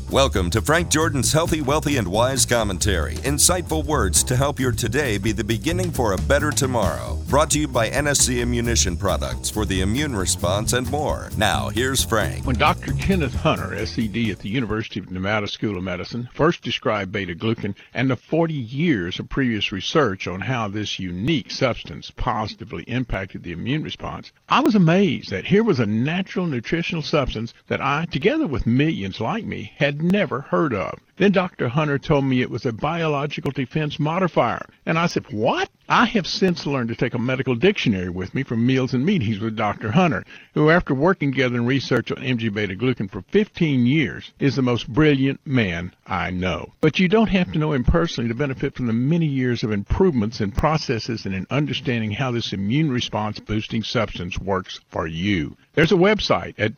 Welcome to Frank Jordan's Healthy, Wealthy, and Wise Commentary. Insightful words to help your today be the beginning for a better tomorrow. Brought to you by NSC Ammunition Products for the immune response and more. Now, here's Frank. When Dr. Kenneth Hunter, SED at the University of Nevada School of Medicine, first described beta-glucan and the 40 years of previous research on how this unique substance positively impacted the immune response, I was amazed that here was a natural nutritional substance that I, together with millions like me, had never heard of. Then Dr. Hunter told me it was a biological defense modifier. And I said, what? I have since learned to take a medical dictionary with me for meals and meetings with Dr. Hunter, who, after working together in research on MG beta-glucan for 15 years, is the most brilliant man I know. But you don't have to know him personally to benefit from the many years of improvements in processes and in understanding how this immune response boosting substance works for you. There's a website at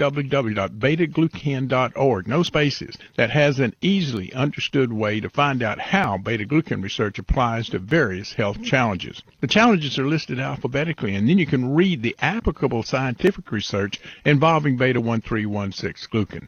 www.betaglucan.org, no spaces, that has an easily understood way to find out how beta-glucan research applies to various health challenges. The challenges are listed alphabetically, and then you can read the applicable scientific research involving beta-1316-glucan.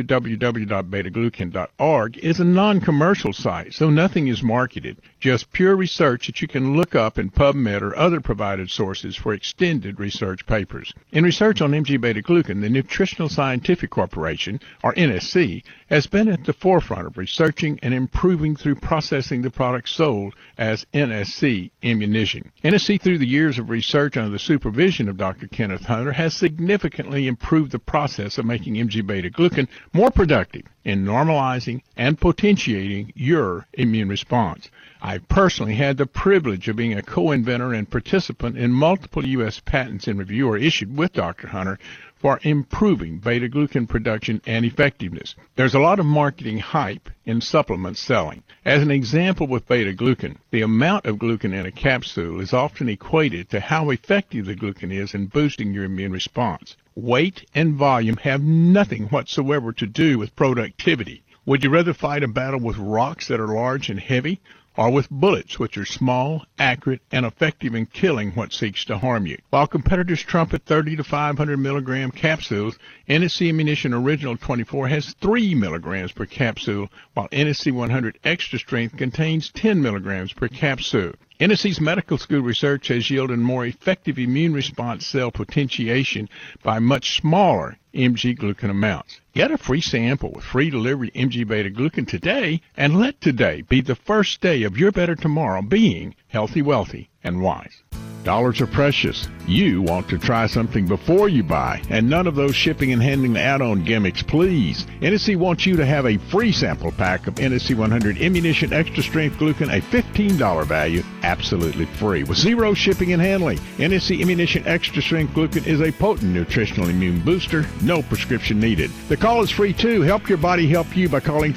www.betaglucan.org is a non-commercial site, so nothing is marketed, just pure research that you can look up in PubMed or other provided sources for extended research papers. In research on MG beta-glucan, the Nutritional Scientific Corporation, or NSC, has been at the forefront of researching and improving through processing the products sold as NSC ammunition. NSC, through the years of research under the supervision of Dr. Kenneth Hunter, has significantly improved the process of making MG beta-glucan more productive in normalizing and potentiating your immune response. I personally had the privilege of being a co-inventor and participant in multiple U.S. patents in review or issued with Dr. Hunter for improving beta-glucan production and effectiveness. There's a lot of marketing hype in supplement selling. As an example with beta-glucan, the amount of glucan in a capsule is often equated to how effective the glucan is in boosting your immune response. Weight and volume have nothing whatsoever to do with productivity. Would you rather fight a battle with rocks that are large and heavy, or with bullets which are small, accurate, and effective in killing what seeks to harm you? While competitors trumpet 30 to 500 milligram capsules, NSC Ammunition Original 24 has 3 milligrams per capsule, while NSC 100 Extra Strength contains 10 milligrams per capsule. NSC's medical school research has yielded more effective immune response cell potentiation by much smaller MG glucan amounts. Get a free sample with free delivery MG beta-glucan today, and let today be the first day of your better tomorrow being healthy, wealthy, and wise. Dollars are precious. You want to try something before you buy, and none of those shipping and handling add-on gimmicks, please. NSC wants you to have a free sample pack of NSC 100 Ammunition Extra Strength Glucan, a $15 value, absolutely free, with zero shipping and handling. NSC Ammunition Extra Strength Glucan is a potent nutritional immune booster, no prescription needed. The call is free, too. Help your body help you by calling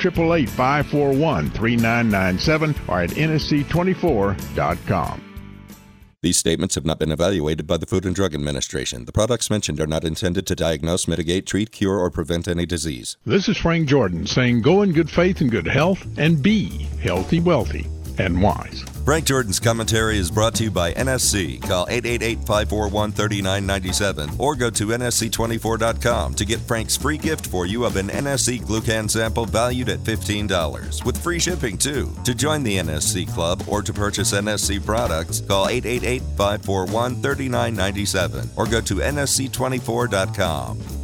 888-541-3997 or at nsc24.com. These statements have not been evaluated by the Food and Drug Administration. The products mentioned are not intended to diagnose, mitigate, treat, cure, or prevent any disease. This is Frank Jordan saying go in good faith and good health and be healthy, wealthy, and wise. Frank Jordan's commentary is brought to you by NSC. Call 888-541-3997 or go to nsc24.com to get Frank's free gift for you of an NSC glucan sample valued at $15 with free shipping too. To join the NSC Club or to purchase NSC products, call 888-541-3997 or go to nsc24.com.